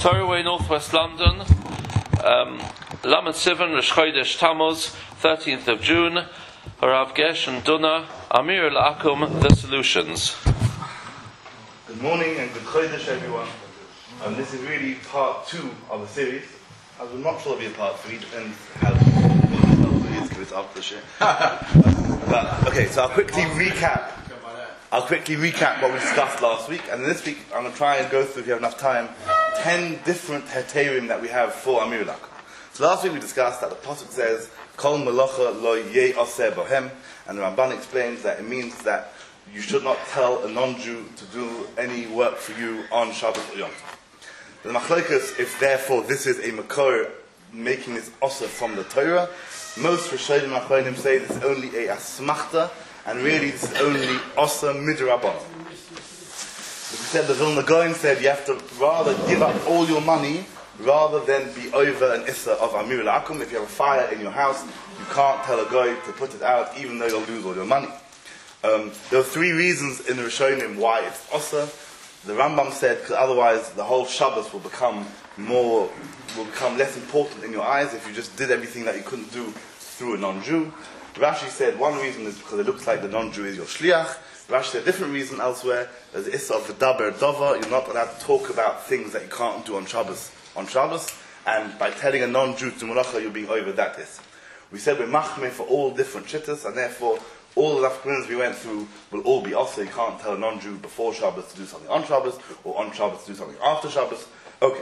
Torahway, Northwest London, Lamed Sivan, Rosh Chodesh Tammuz, 13th of June, Harav Gershon Duna, Amir Al-Akum, The Solutions. Good morning and good Chodesh everyone. This is really part 2 of the series. I was not sure it'll be a part 3, depends how it is because it's after the shit. But okay, so I'll quickly recap what we discussed last week, and this week I'm going to try and go through, if you have enough time, 10 different heterim that we have for Amir Al-Akum. So last week we discussed that the Pasuk says, Kol Melacha Lo Yeh Aseh Bohem, and the Ramban explains that it means that you should not tell a non-Jew to do any work for you on Shabbos or Yom Tov. The Machlokes, if therefore this is a Makor making this Oseh from the Torah, most Rishonim Achronim say this is only a Asmachta, and really this is only Oseh Midrabban. We said the Vilna Gaon said you have to rather give up all your money rather than be over an Issa of Amir Al-Akum. If you have a fire in your house, you can't tell a guy to put it out even though you'll lose all your money. There are 3 reasons in the Rishonim why it's Oseh. The Rambam said because otherwise the whole Shabbos will become less important in your eyes if you just did everything that you couldn't do through a non-Jew. Rashi said one reason is because it looks like the non-Jew is your shliach. Rashi said a different reason elsewhere. There's the issa of v'daber dova. You're not allowed to talk about things that you can't do on Shabbos. And by telling a non-Jew to malacha, you're being over that issa. We said we're machmir for all different shittas, and therefore all the afternoons we went through will all be also. You can't tell a non-Jew before Shabbos to do something on Shabbos, or on Shabbos to do something after Shabbos. Okay.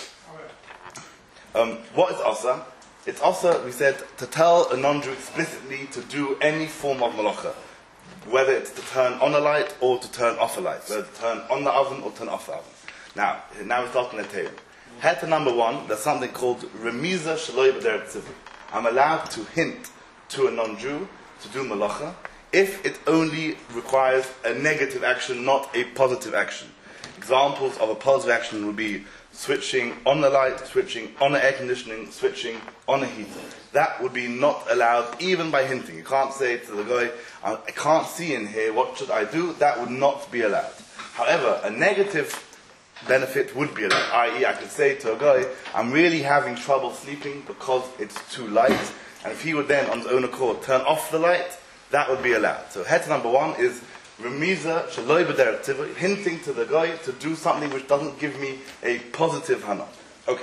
What is Asa? It's Asa, we said, to tell a non-Jew explicitly to do any form of malacha, whether it's to turn on a light or to turn off a light, whether to turn on the oven or turn off the oven. Now we're starting the table. Heter number 1, there's something called Remiza Shaloi B'derech Tzivui. I'm allowed to hint to a non-Jew to do malacha if it only requires a negative action, not a positive action. Examples of a positive action would be switching on the light, switching on the air conditioning, switching on a heater. That would be not allowed even by hinting. You can't say to the guy, I can't see in here, what should I do? That would not be allowed. However, a negative benefit would be allowed, i.e. I could say to a guy, I'm really having trouble sleeping because it's too light, and if he would then on his own accord turn off the light, that would be allowed. So head number 1 is Remiza Shaloi B'derech Tzivui, hinting to the guy to do something which doesn't give me a positive hana. Okay.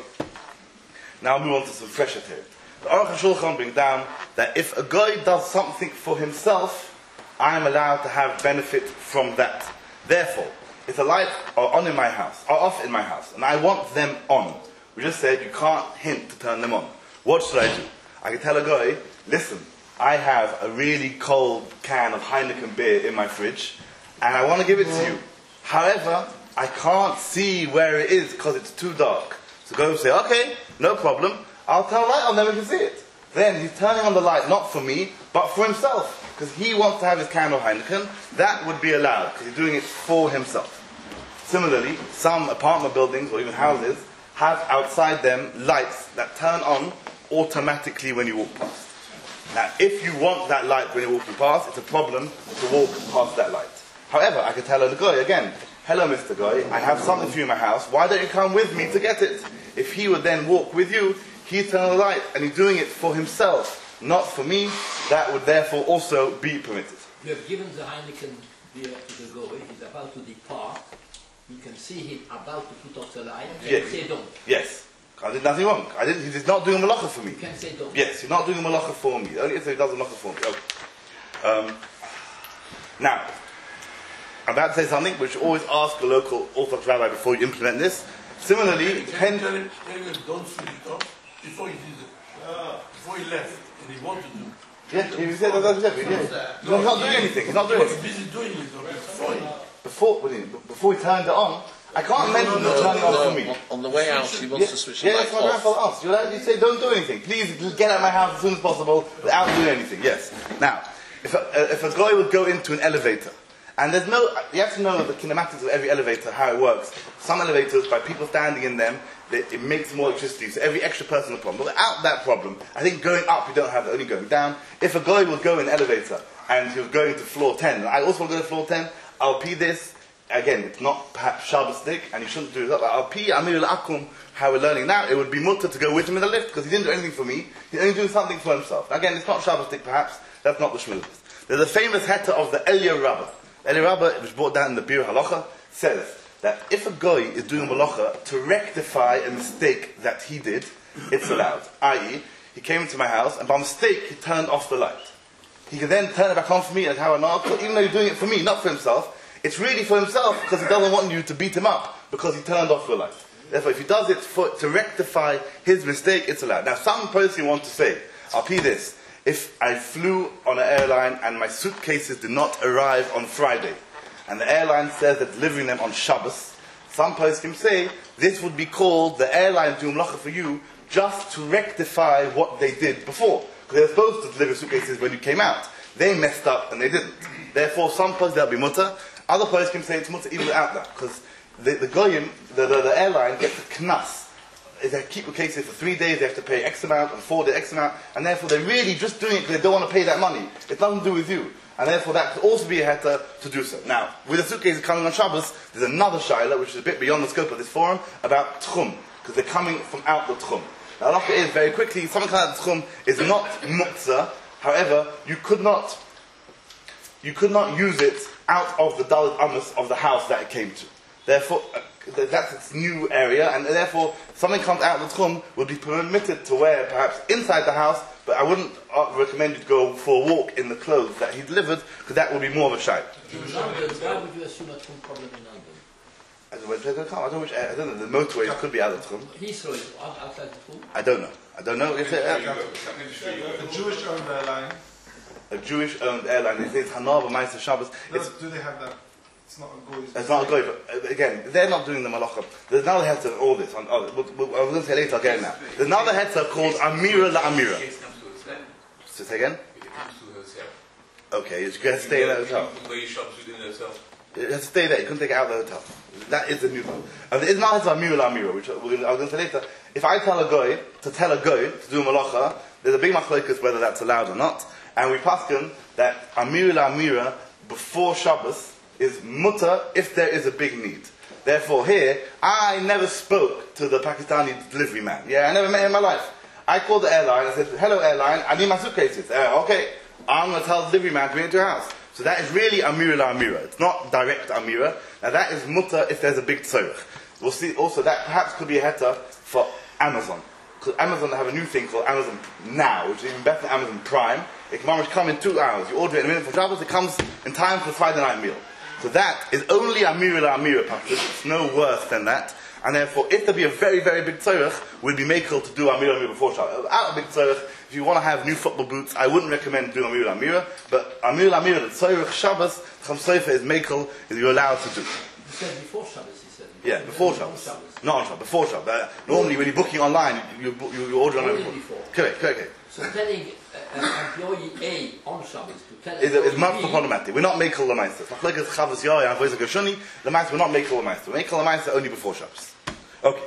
Now I'll move on to some fresher theory. The Aruch HaShulchan brings down that if a guy does something for himself, I am allowed to have benefit from that. Therefore, if the lights are on in my house, are off in my house, and I want them on, we just said you can't hint to turn them on. What should I do? I can tell a guy, listen, I have a really cold can of Heineken beer in my fridge, and I want to give it to you. However, I can't see where it is because it's too dark. So go and say, okay, no problem, I'll turn the light on, then we can see it. Then he's turning on the light not for me, but for himself, because he wants to have his can of Heineken. That would be allowed, because he's doing it for himself. Similarly, some apartment buildings, or even houses, have outside them lights that turn on automatically when you walk past. Now, if you want that light when you're walking past, it's a problem to walk past that light. However, I could tell the guy again, hello Mr. Guy, I have something for you in my house, why don't you come with me to get it? If he would then walk with you, he's turning on the light, and he's doing it for himself, not for me. That would therefore also be permitted. You have given the Heineken beer to the guy, he's about to depart, you can see him about to put off the light, and yes. say don't. Yes. I did nothing wrong. He's not doing a malacha for me. You can say don't. Yes, he's not doing a malacha for me. Only if he does a malacha for me. Okay. Now, I'm about to say something which you always ask a local Orthodox rabbi before you implement this. Similarly, tell him don't switch it off before he did it. Before he left, and he wanted to. Yes, he said that's exactly. He's not doing anything. He's not doing it. He was busy doing it before he turned it on. I can't mention the turning on for me. On the way out, he wants to switch the light that's what my grandfather asked. You say, don't do anything. Please, just get out of my house as soon as possible without doing anything. Yes. Now, if a guy would go into an elevator, and you have to know the kinematics of every elevator, how it works. Some elevators, by people standing in them, it makes more electricity, so every extra person has a problem. But without that problem, I think going up you don't have it, only going down. If a guy would go in an elevator, and he was going to floor 10, and I also want to go to floor 10, I'll pee this, again, it's not perhaps Shabbos-dik, and you shouldn't do that. But Al-Pi Amir al-Akum, how we're learning now, it would be mutter to go with him in the lift, because he didn't do anything for me, he's only doing something for himself. Again, it's not Shabbos-dik perhaps, that's not the Shmuzis. There's a famous heta of the Eliyah Rabbah. Eliyah Rabbah, which brought down in the Bir Halacha, says that if a guy is doing a malacha to rectify a mistake that he did, it's allowed. I.e., he came into my house, and by mistake, he turned off the light. He can then turn it back on for me, and how I know, even though he's doing it for me, not for himself, it's really for himself, because he doesn't want you to beat him up, because he turned off the light. Therefore, if he does it to rectify his mistake, it's allowed. Now, some person want to say, I'll pee this, if I flew on an airline and my suitcases did not arrive on Friday, and the airline says they're delivering them on Shabbos, some person say, this would be called the airline doing malacha for you, just to rectify what they did before. Because they were supposed to deliver suitcases when you came out. They messed up and they didn't. Therefore, some person that'll be mutter. Other person can say it's mutter even without that. Because the goyim, the airline gets a knas. If they keep the cases for 3 days, they have to pay X amount, and 4 days X amount, and therefore they're really just doing it because they don't want to pay that money. It's nothing to do with you. And therefore that could also be a heta to do so. Now, with the suitcases coming on Shabbos, there's another shaila, which is a bit beyond the scope of this forum, about tchum. Because they're coming from out the tchum. Now, the halacha is, very quickly, something like that tchum is not muktzah. However, you could not use it out of the dalit amos of the house that it came to. Therefore, that's its new area, and therefore, something comes out of the tchum would be permitted to wear perhaps inside the house, but I wouldn't recommend you to go for a walk in the clothes that he delivered, because that would be more of a shayla. Why would you assume a tchum problem in London? I don't know, the motorways could be out of tchum. Heathrow is outside the tchum? I don't know. If A Jewish-owned airline. a Jewish-owned airline, they say it's Hanav Ma'aser Shabbos. Do they have that? It's not a goy. It's not a goy, but again, they're not doing the malacha. There's another heter of all this. I was going to say later, I'll get it now. There's another heter called Amira la Amira. So say again? Okay, you can stay in that hotel. You have to stay there, you couldn't take it out of the hotel. That is the new one. And there is another heter Amira la Amira, which I was going to say later. If I tell a goy to do a malacha, there's a big machlokas whether that's allowed or not. And we paskin that Amira la Amira before Shabbos is mutter if there is a big need. Therefore here, I never spoke to the Pakistani delivery man. Yeah, I never met him in my life. I called the airline, I said, hello airline, I need my suitcases. Okay, I'm going to tell the delivery man to bring it to your house. So that is really Amira la Amira. It's not direct Amira. Now that is mutter if there's a big tzorech. We'll see also that perhaps could be a heta for Amazon. Because Amazon have a new thing called Amazon Now, which is even better than Amazon Prime. It can come in 2 hours. You order it in a minute for Shabbos, it comes in time for the Friday night meal. So that is only Amira la Amira practice. It's no worse than that. And therefore, if there be a very, very big tzorech, we'd be makel to do Amira la Amira before Shabbos. Out of big tzorech, if you want to have new football boots, I wouldn't recommend doing Amira la Amira. But Amira la Amira, the tzorech Shabbos, Cham Sofer is makel, is you're allowed to do. You said before Shabbos, he said. Yeah, before Shabbos. Not on Shabbos, before Shabbos. Normally, when you're booking online, you order online Only before. before. Correct. So telling an employee A on Shabbos to tell It's much more B, problematic. We're not makel l'maisa. Machlokes Chavos Yair and Avodah Gershoni. L'maisa, we're not makel l'maisa. We're makel l'maisa only before Shabbos. Okay.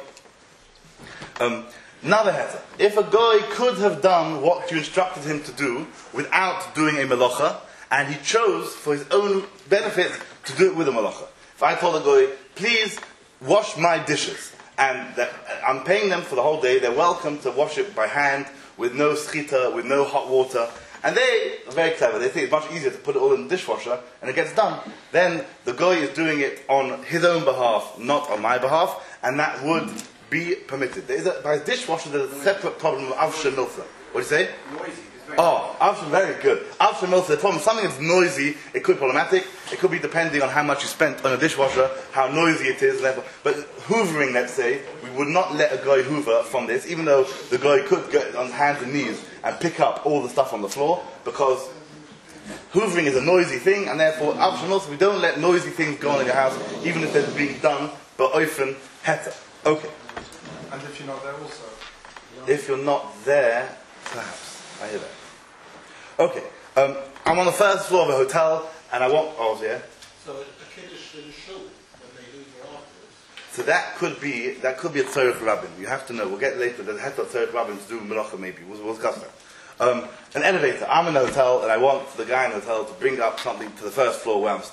Another heter. If a guy could have done what you instructed him to do without doing a melacha, and he chose for his own benefit to do it with a melacha. If I told a guy, please wash my dishes, and that I'm paying them for the whole day, they're welcome to wash it by hand, with no schita, with no hot water. And they are very clever. They think it's much easier to put it all in the dishwasher and it gets done. Then the guy is doing it on his own behalf, not on my behalf, and that would be permitted. By his dishwasher, there's a separate problem of avsha milsa. What do you say? Noisy. Avsha, very good. Avsha milsa, the problem, something that's noisy, it could be problematic. It could be depending on how much you spent on a dishwasher, how noisy it is, but hoovering, let's say, we would not let a guy hoover from this, even though the guy could get on hands and knees and pick up all the stuff on the floor, because hoovering is a noisy thing, and therefore, avsha milsa, we don't let noisy things go on in your house, even if they're being done by oifen heta. Okay. And if you're not there also? If you're not there, perhaps. I hear that. Okay. I'm on the first floor of a hotel, and I want... Oh, yeah? So a kiddush in a shul, when they leave her afterwards. So that could be a tzorech rabbin. You have to know. We'll get later. There's a heter tzorech rabbin to do melacha maybe. We'll discuss that. An elevator. I'm in a hotel, and I want the guy in the hotel to bring up something to the first floor where I'm staying.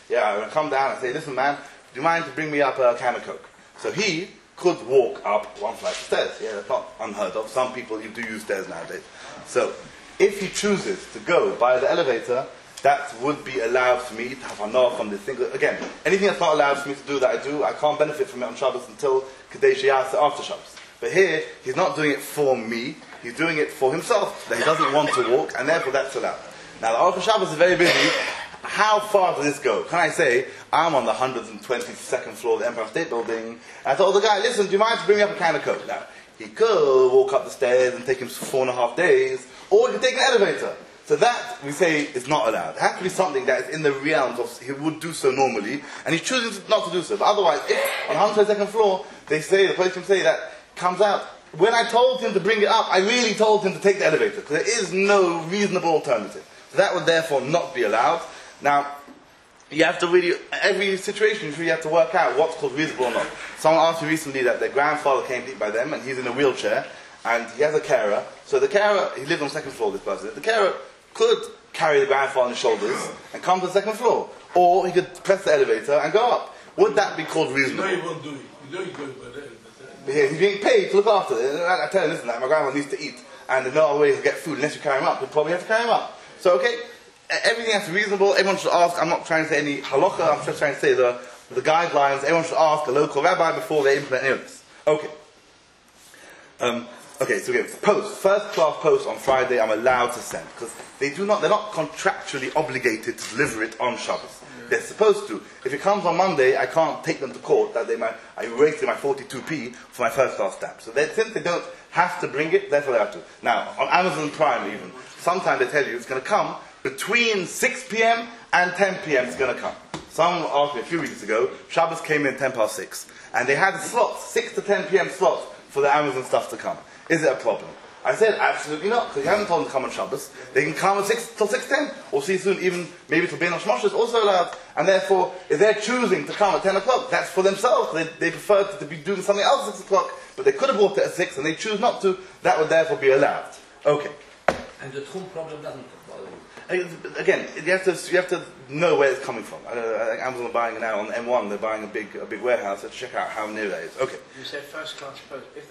Yeah, I come down and say, listen man, do you mind to bring me up a can of Coke? So he could walk up one flight of stairs. Yeah, that's not unheard of. Some people do use stairs nowadays. So if he chooses to go by the elevator, that would be allowed for me to have a knock on this thing. Again, anything that's not allowed for me to do that I do, I can't benefit from it on Shabbos until Kadei Sheyasa after Shabbos. But here, he's not doing it for me, he's doing it for himself, that he doesn't want to walk, and therefore that's allowed. Now, the Aruch Shabbos is very busy. How far does this go? Can I say, I'm on the 122nd floor of the Empire State Building, and I told the guy, listen, do you mind to bring me up a can of Coke? Now, he could walk up the stairs and take him 4.5 days, or he could take an elevator. So that, we say, is not allowed. It has to be something that is in the realms of, he would do so normally, and he's choosing not to do so. But otherwise, if on 122nd floor, they say, the policemen say that, comes out, when I told him to bring it up, I really told him to take the elevator, because there is no reasonable alternative. So that would therefore not be allowed. Now, you have to really, every situation, you really have to work out what's called reasonable or not. Someone asked me recently that their grandfather came to eat by them, and he's in a wheelchair, and he has a carer. So the carer, he lives on the second floor, this person. The carer could carry the grandfather on his shoulders and come to the second floor. Or he could press the elevator and go up. Would that be called reasonable? No, he won't do it. You know he's going by there. He's being paid to look after it. I tell him, listen, my grandfather needs to eat, and there's no other way to get food unless you carry him up. You probably have to carry him up. So, okay, everything has to be reasonable. Everyone should ask. I'm not trying to say any halacha. I'm just trying to say the guidelines. Everyone should ask a local rabbi before they implement any of this. Okay. Okay, so again, first class post on Friday I'm allowed to send, because they're not contractually obligated to deliver it on Shabbos. They're supposed to. If it comes on Monday, I can't take them to court that I wasted my 42p for my first class stamp. So since they don't have to bring it, therefore they have to. Now, on Amazon Prime even, sometimes they tell you it's going to come between 6 p.m. and 10 p.m. it's going to come. Someone asked me a few weeks ago, Shabbos came in 6:10, and they had slots, 6 to 10 p.m. slots for the Amazon stuff to come. Is it a problem? I said, absolutely not, because you haven't told them to come on Shabbos. They can come at 6 till 6:10, or see soon, even maybe till Ben Hashmosh is also allowed. And therefore, if they're choosing to come at 10 o'clock, that's for themselves. They prefer to be doing something else at 6 o'clock, but they could have brought it at 6, and they choose not to. That would therefore be allowed. Okay. And the true problem doesn't bother you. Again, you have to know where it's coming from. I think Amazon are buying now on M1. They're buying a big warehouse. So to check out how near that is. Okay. You said first class post. If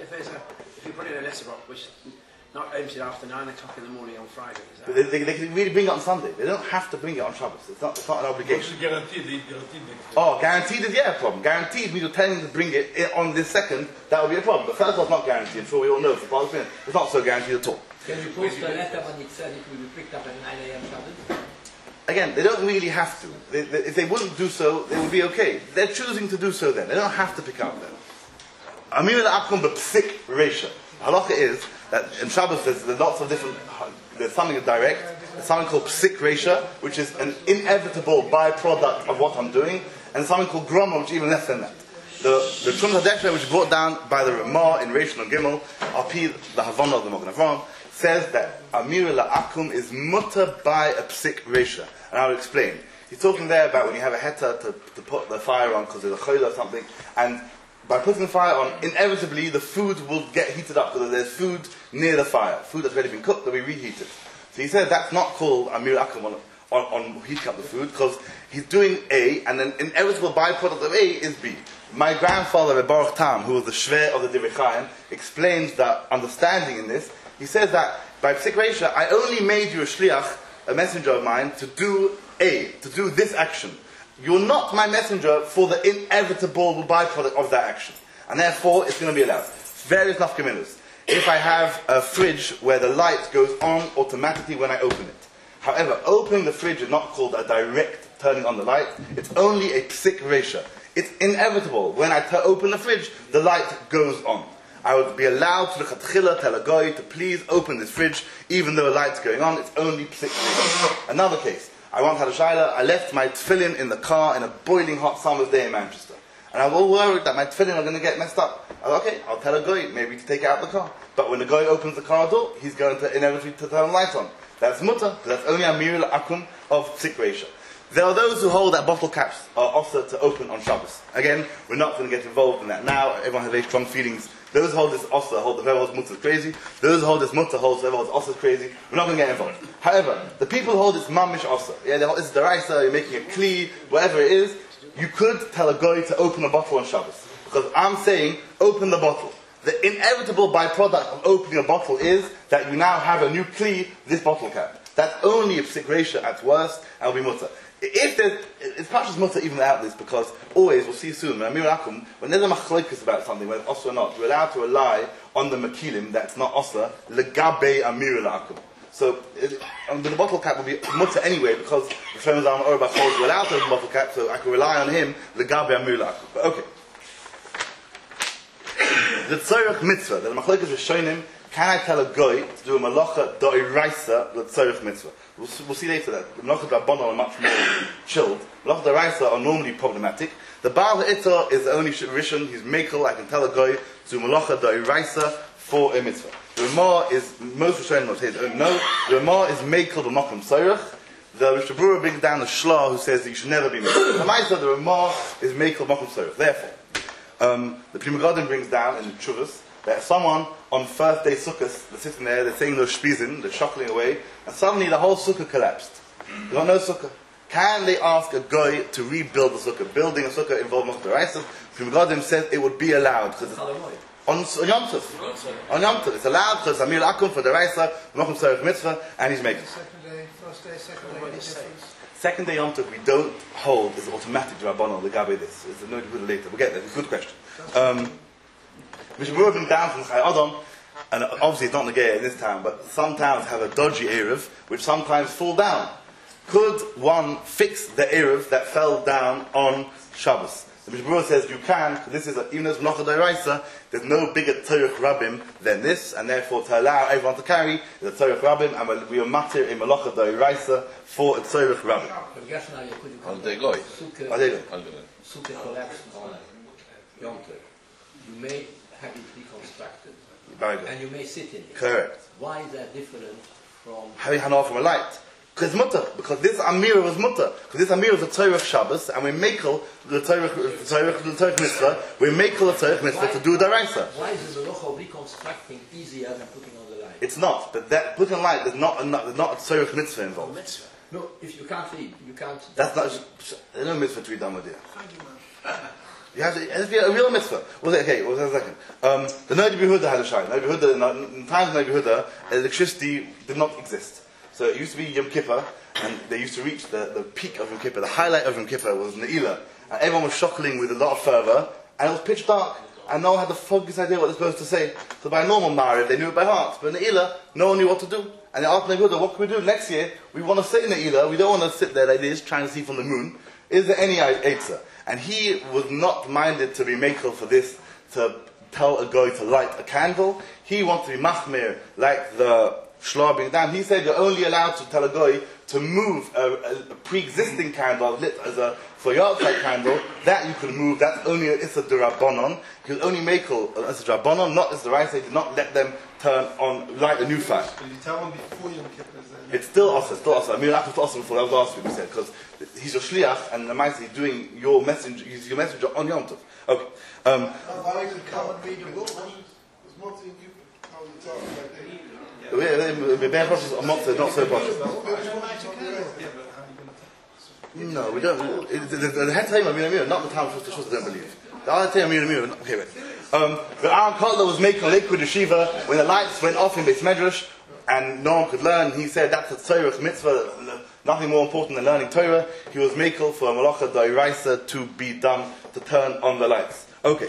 you put in a letter box which not emptied after 9 o'clock in the morning on Friday, is that they can really bring it on Sunday. They don't have to bring it on Shabbos. It's not an obligation. Guaranteed. Oh, guaranteed is problem. Guaranteed means you're telling them to bring it on this second. That would be a problem. But first one's not guaranteed. I'm sure we all know for Palestine. It's not so guaranteed at all. Can you post a letter when it said it will be picked up at 9 a.m. Shabbos? Again, they don't really have to. If they wouldn't do so, they would be okay. They're choosing to do so then. They don't have to pick up then. Amir al-Akum b'psik reisha. Halacha is that in Shabbos there's lots of different, there's something direct, there's something called psik reisha, which is an inevitable byproduct of what I'm doing, and something called groma, which is even less than that. The Trum Hadesha, which is brought down by the Ramah in Reish and Gimel, Api, the Havana of the Magen Avraham, says that Amir al-Akum is mutter by a psik reisha. And I'll explain. He's talking there about when you have a heta to put the fire on because there's a chayla or something, and by putting the fire on, inevitably the food will get heated up because there's food near the fire. Food that's already been cooked that we reheated. So he said that's not called Amir al-Akum on heating up the food, because he's doing A, and an inevitable byproduct of A is B. My grandfather, Baruch Tam, who was the Shver of the Divrei Chaim, explains that understanding in this. He says that by psik reisha, I only made you a shliach, a messenger of mine, to do A, to do this action. You're not my messenger for the inevitable byproduct of that action. And therefore, it's going to be allowed. Various nafkaminas. If I have a fridge where the light goes on automatically when I open it. However, opening the fridge is not called a direct turning on the light. It's only a psik reisha. It's inevitable. When I open the fridge, the light goes on. I would be allowed to tell a guy to please open this fridge, even though the light's going on. It's only psik reisha. Another case. I once had a shayla. I left my tefillin in the car in a boiling hot summer's day in Manchester. And I was all worried that my tefillin are going to get messed up. I thought, okay, I'll tell a guy maybe to take it out of the car. But when the guy opens the car door, he's going to inevitably turn the light on. That's mutter, because that's only Amir al-Akum of psik reisha. There are those who hold that bottle caps are also to open on Shabbos. Again, we're not going to get involved in that now. Everyone has very strong feelings. Those who hold this also hold whoever holds mutter is crazy. Those who hold this mutter holds whoever holds also is crazy. We're not going to get involved. However, the people who hold this mamish also, this is the raisa, you're making a kli, whatever it is, you could tell a guy to open a bottle on Shabbos. Because I'm saying, open the bottle. The inevitable byproduct of opening a bottle is that you now have a new kli, this bottle cap. That's only a psik ratio at worst, and will be mutter. If there's, it's precious mutter even without this, because always, we'll see soon, when there's a machlokes about something, whether it's osra or not, we're allowed to rely on the makilim that's not osra, legabe amir la'akum. So, the bottle cap will be mutter anyway, because the Shlomo Zalman Auerbach holds we're allowed to open the bottle cap, so I can rely on him, legabe amir la'akum. But okay. The tzorech mitzvah, the machlokes rishonim, can I tell a guy to do a malacha d'oraisa with tzorech mitzvah? We'll see later that the malacha d'rabbanan are much more chilled. Malacha d'oraisa are normally problematic. The Baal Ha'itah is the only rishon, he's mekel, I can tell a guy to do malacha d'oraisa for a mitzvah. The Ramah is, most rishonim will say no, the Ramah is mekel b'makom tzorech. The Rosh Hashanah brings down the shlah who says that you should never be mekel. The Maisa, the Ramah is mekel b'makom tzorech. Therefore, the Pri Megadim brings down in the Chuvas that someone on first day Sukkot, they're sitting there, they're saying those shpizin, they're shuckling away, and suddenly the whole Sukkah collapsed. They got no Sukkah. Can they ask a guy to rebuild the Sukkah? Building a Sukkah involves Mochad Raisa. Pri Megadim says it would be allowed. On Yom Tov. On Yom Tov. It's allowed because Amir Akum for the Raisa, Mochad Tzorech Mitzvah, and he's making. Second day Yom Tov we don't hold is automatic Rabbanon, the Gabe this. It's a no good later. We'll get there. It's a good question. Which we're working down from Chai Adam, and obviously it's not Negea in this town, but some towns have a dodgy Erev, which sometimes fall down. Could one fix the Erev that fell down on Shabbos? The Mishnah says you can, because this is, even though it's Malacha d'oraisa, there's no bigger Tzorech Rabbim than this, and therefore to allow everyone to carry is a Tzorech Rabbim, and we are matir in Malacha d'oraisa for a Tzorech Rabbim. Sukkah collapsed on Yom Tov. You may have it reconstructed. Very good. And you may sit in it. Correct. Why is that different from having Hana from a light? Because mutter. Because this Amira was mutter. Because this Amira was a Tzorech Shabbos, and we makel the Tzorech Mitzvah. We makel the Tzorech Mitzvah to do the Raisa. Why is the melacha of reconstructing easier than putting on the light? It's not. But that putting on light, there's not a Tzorech Mitzvah involved. No, if you can't read, you can't. That's not. There's no mitzvah to read Dhamma there. You have to, it has to be a real mitzvah. Okay, what's that second? The Noda B'Yehuda had a shine. In times of Noda B'Yehuda, electricity did not exist. So it used to be Yom Kippur, and they used to reach the peak of Yom Kippur. The highlight of Yom Kippur was Ne'ilah. And everyone was shuckling with a lot of fervor, and it was pitch dark. And no one had the foggiest idea what they're supposed to say. So by normal Mariv, they knew it by heart. But Ne'ilah, no one knew what to do. And they asked Noda B'Yehuda, what can we do next year? We want to sit in Ne'ilah. We don't want to sit there like this, trying to see from the moon. Is there any Eitzah? And he was not minded to be makel for this, to tell a guy to light a candle. He wanted to be machmir, like the shlah being down. He said you're only allowed to tell a guy to move a pre-existing candle lit as a for your outside candle, that you can move. That's only it's a d'Rabbanon. You can only makel as a d'Rabbanon, not as the right side. Did not let them turn on, light a new fire. But you tell them before Yom Kippur. It's still awesome. I mean, I was awesome before. That was last week we said, because he's your shliach, and the Maisa he's doing your messenger. He's your messenger on Yom Tov. Okay. Why you can come and read the book? It's not in you. How you talk like The bare process of Motzah, not so process. No, we don't. The head time Amir, not the time of Shus, I don't believe. The other time Amir, okay, wait. But Aaron Kotler was making a liquid yeshiva when the lights went off in Beis Medrash, and no one could learn. He said that's a Tzorech mitzvah, nothing more important than learning Torah. He was makel for a malacha d'oraisa to be done to turn on the lights. Okay.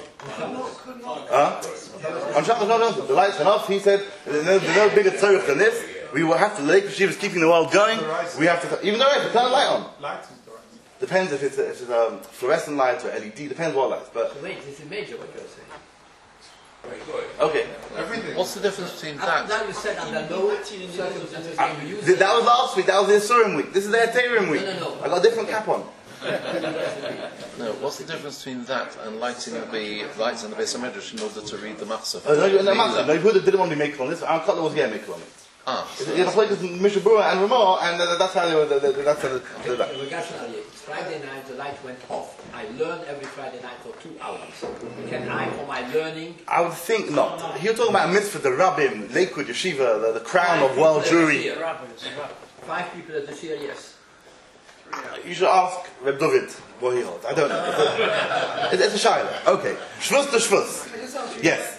On Shabbos, no. The lights went off. He said there's no bigger Tzorech than this. We will have to. The Lake Yeshiva is keeping the world going. We have to even though we have to turn the light on. Depends if it's a fluorescent light or LED. Depends what light. But so wait, this is major what you're saying. Very good. Okay. Everything. What's the difference between that? Now you said under no circumstances can you use that was last week. That was the Isurim week. This is the Eterim week. No. I got a different cap on. No, what's the difference between that and lighting the lights in the Beis Medrash in order to read the Matzah? No, Yehuda didn't want to be makel on this. Aaron Kotler was makel on it. It's like Mishnah Berurah and Ramah, and that's how they were. That's how it's Friday night, the light went off. I learn every Friday night for 2 hours. Can I, for my learning? I would think not. You're talking about a mitzvah, the Rabbim, Lakewood Yeshiva, the crown of world Jewry. 5 people at the Shir, yes. You should ask Reb David what he holds. I don't know. It's a shayla. Okay. Shvus to shvus. Yes.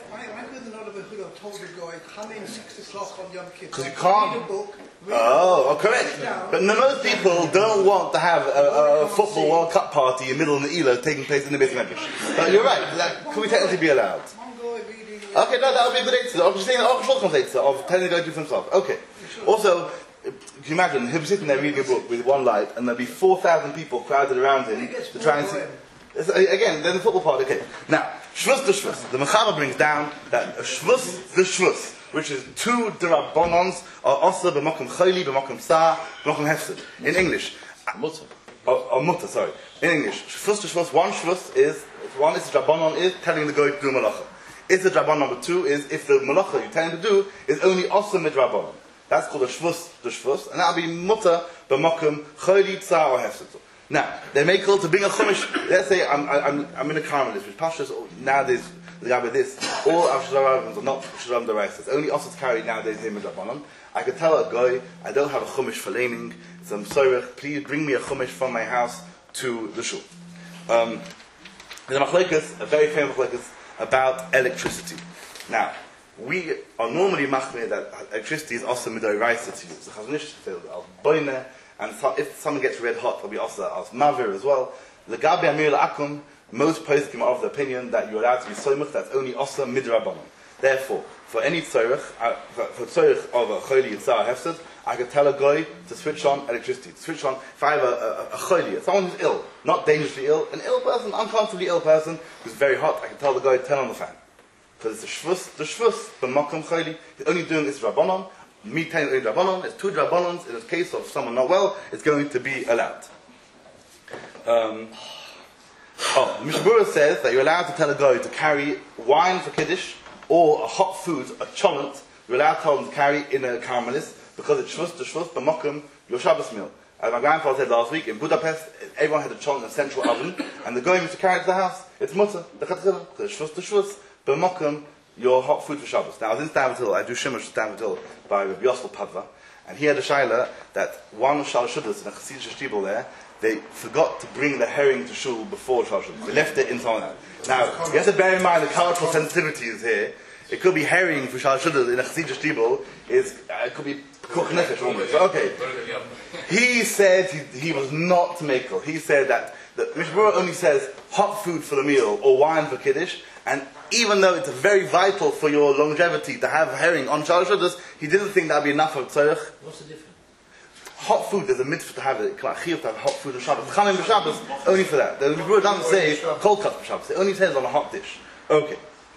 Told the guy, come in 6 o'clock on Yom Kippur. Because you can't. Read a book. Correct. But most people don't want to have a football World Cup party in the middle of the Elo taking place in the Beit Medrash. But you're right. That could we technically be allowed? Okay, no, that would be a good answer. I'm just saying the Shulchan answer of telling the guy to do for himself. Okay. Also, can you imagine him sitting there reading a book with one light, and there'll be 4,000 people crowded around him to try and see. Again, then the football part. Okay. Now, shvus to shvus. The Mechaber brings down that a shvus the shvus, which is 2 derabbanons, are also b'makom chayli, b'makom sa, b'makom hefsed. In English, Mutter. Or mutter, sorry. In English, shvus to shvus. One shvus is the drabbanon is telling the guy to do malacha. Is the drabbanon number 2 is if the malacha you tell him to do is only also midrabbanon. That's called a shvus to shvus, and that'll be mutter b'makom chayli, sa, or hefsed. Now, they may call to bring a chumash. Let's say I'm in a Carmelist, which pastors nowadays the guy with this. All of Shadarav are not Shadarav Daraisa. It's only also carried nowadays him and Rabbanon. I could tell a guy, I don't have a chumash for laning, so I'm sorry, please bring me a chumash from my house to the shul. There's a machlekes, a very famous machlekes about electricity. Now, we are normally machmir that electricity is also midoraisa to use. The Chazon Ish says al boine. And so if something gets red hot, it'll be also as mavir as well. Legabi amir la'akum, most poskim are of the opinion that you're allowed to be soymach, that's only also midrabanon. Therefore, for any tzorich, for tzorich of a choli yitzah hefsed, I could tell a guy to switch on electricity. To switch on, if I have a choli, someone who's ill, not dangerously ill, an ill person, uncomfortably ill person, who's very hot, I can tell the guy to turn on the fan. Because it's the shvus, b'makom choli, he's only doing this rabbanon. Me telling the Rabbanon, it's 2 Rabbanons, in the case of someone not well, it's going to be allowed. Mishnah Berurah says that you're allowed to tell a guy to carry wine for Kiddush, or a hot food, a cholent, you're allowed to tell him to carry in a Carmelist, because it's shvus to shvus, b'makom, your Shabbos meal. As my grandfather said last week, in Budapest, everyone had a cholent in a central oven, and the guy used to carry it to the house. It's mutter, the chatzilah, because it's shvus to shvus, b'makom, your hot food for Shabbos. Now, I was in Stanford Hill, I do Shemesh Stanford Hill by Rabbi Yosel Padva, and he had a shayla that one Shal Shudas in a Chassidish shtibel there, they forgot to bring the herring to shul before Shal Shudas. They left it in someone. Now, you have to bear in mind the cultural sensitivities here. It could be herring for Shal Shudas in a Chassidish shtibel, it could be Kuch Nefesh almost. Okay. He said he was not makel. He said that the Mishnah Berurah only says hot food for the meal or wine for Kiddush, and even though it's very vital for your longevity to have herring on Shal Shudas, he didn't think that would be enough of tzorich. What's the difference? Hot food, there's a mitzvah to have it. To have hot food on Shabbos. Chanim b'Shabbos, only for that. The Berurah doesn't say cold cuts b'Shabbos. It only says on a hot dish. Okay.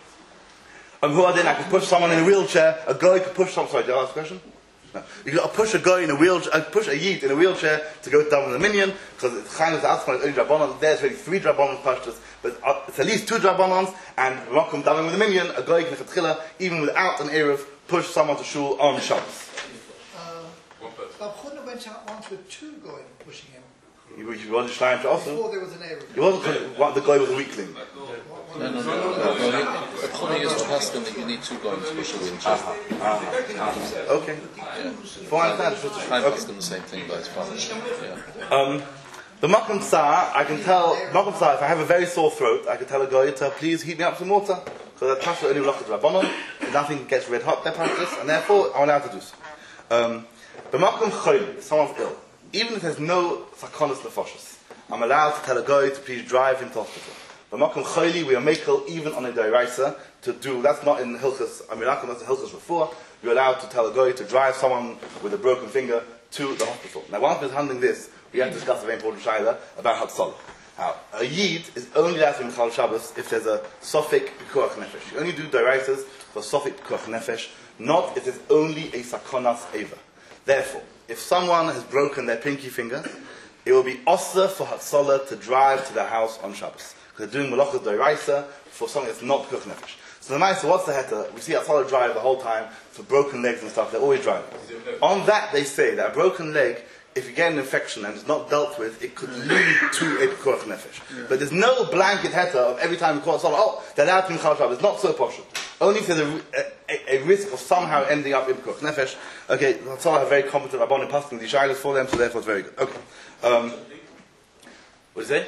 I could push someone in a wheelchair. A guy could push someone. Sorry, did I ask a question? No. You could push a guy in a wheelchair, push a yid in a wheelchair to go down with a minion, because it's kind of the outside is only drabbanon. There's really 3 drabbanon pashtas, but it's at least 2 drabbonons, and makom down with a minion, a guy can chatchila, even without an erev, push someone to shul on Shabbos. Bob Chudna went out once with 2 going pushing him. He wasn't trying to also. Before there was an erev. He wasn't. The guy was a weakling. No. A choni is paskin that you need 2 going to push a windshield. Okay. Yeah. Fine, I'm asking the same thing, but it's fine. Yeah. The makom tsar, I can tell, makom tsar, if I have a very sore throat, I can tell a guy to please heat me up some water. Because that pasha only lochot rabbanon, nothing gets red hot, they're pashas, and therefore I'm allowed to do so. The makom chayli, if someone's ill, even if there's no sakonas nefashos, I'm allowed to tell a guy to please drive him to hospital. The makom chayli, we are makel even on a deraisa to do, that's not in Hilchas Amirakum, that's in Hilchas Refuah, you're allowed to tell a guy to drive someone with a broken finger to the hospital. Now once we're handling this, we have to discuss a very important shayla about Hatzalah. Now, a yid is only allowed to be Mechal Shabbos if there's a Sofik Pikuach Nefesh. You only do deraisas for Sofik Pikuach Nefesh, not if there's only a Sakonas Eva. Therefore, if someone has broken their pinky finger, it will be osir for Hatzalah to drive to the house on Shabbos. Because They're doing Malacha D'Oraisa for something that's not Pekuach Nefesh. So the Maisa, what's the heter? We see Atzala drive the whole time for broken legs and stuff. They're always driving. On that, they say that a broken leg, if you get an infection and it's not dealt with, it could lead to a Pekuach Nefesh. Yeah. But there's no blanket heter of every time you call Atzala, oh, they're allowed to Chal Shabbos. It's not so posh. Only if there's a risk of somehow ending up in Pekuach Nefesh. Okay, Atzala have very competent Rabbanim passing these shilas for them, so therefore it's very good. Okay. What do you say?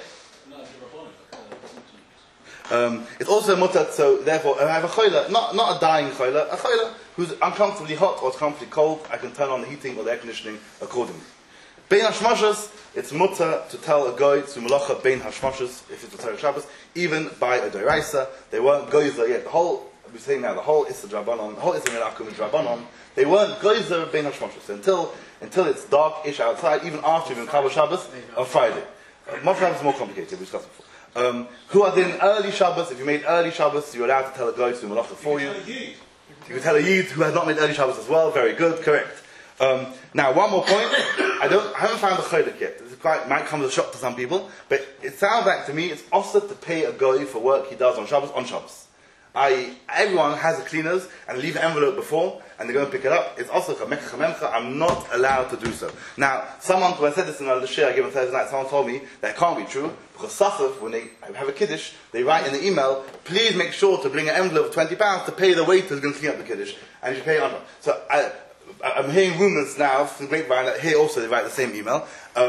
It's also mutter, so therefore, I have a choila, not a dying choila, a choila who's uncomfortably hot or uncomfortably cold. I can turn on the heating or the air conditioning accordingly. Bein hashmashas, it's mutter to tell a guy to malacha bein hashmashas if it's a Torah Shabbos, even by a doraisa. They weren't goyzer yet. The whole we're saying now, the whole Issa Drabanon, the whole Issa Melakum is Drabanon. They weren't goyzer bein hashmashas until it's dark-ish outside, even after even Kabbalah Shabbos on Friday. Motzei Shabbos is more complicated. We discussed before. Who are then early Shabbos? If you made early Shabbos, you're allowed to tell a guy to do malacha for you. You can tell a Yid who has not made early Shabbos as well. Very good, correct. Now, one more point. I haven't found the chaylik yet. Might come as a shock to some people, but it sounds like to me it's also to pay a guy for work he does on Shabbos. Everyone has the cleaners and leave an envelope before, and they go and pick it up. It's also I'm not allowed to do so. Now, when I said this in a shir I gave on Thursday night, someone told me that it can't be true, because Safaf, when they have a kiddush, they write in the email, please make sure to bring an envelope of £20 to pay the waiter who's going to clean up the kiddush, and you pay it on. So I'm hearing rumours now from the grapevine that here also they write the same email.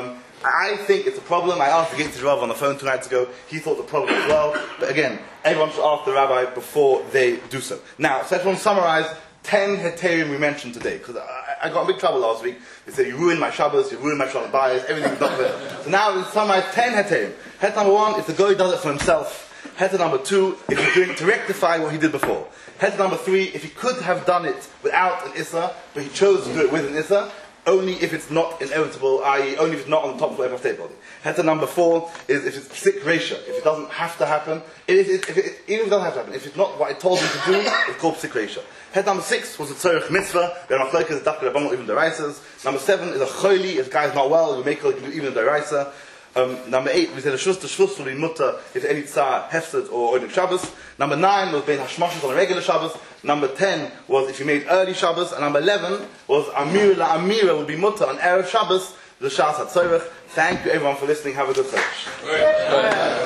I think it's a problem. I asked the Gitzur Rav on the phone 2 nights ago. He thought the problem as well. But again, everyone should ask the rabbi before they do so. Now, so I just want to summarize 10 heterim we mentioned today. Because I got in big trouble last week. They said, you ruined my Shabbos, you ruined my Shalom Bayis, everything's not good. So now we summarize 10 heterim. Het number 1, if the guy does it for himself. Het number 2, if he's doing it to rectify what he did before. Het number 3, if he could have done it without an Issa, but he chose to do it with an Issa, only if it's not inevitable, i.e. only if it's not on the top floor of a state body. Heter number 4 is if it's sick ratio, if it doesn't have to happen, even if it doesn't have to happen, if it's not what I told him to do, it's called sick ratio. Heter number 6 was a tzorich mitzvah, where machlokes is dafka rabbanon even deraisas. Number 7 is a choili, if the guy is not well, we make it do even a deraisa. Number 8, we said a shvus will be mutter if any tzar hefsed or oidim Shabbos. Number 9 was bein hashmashos on a regular Shabbos. Number 10 was if you made early Shabbos. And number 11 was amir la amira would be mutter on erev Shabbos, the shas hatzorich. Thank you everyone for listening. Have a good Chodesh.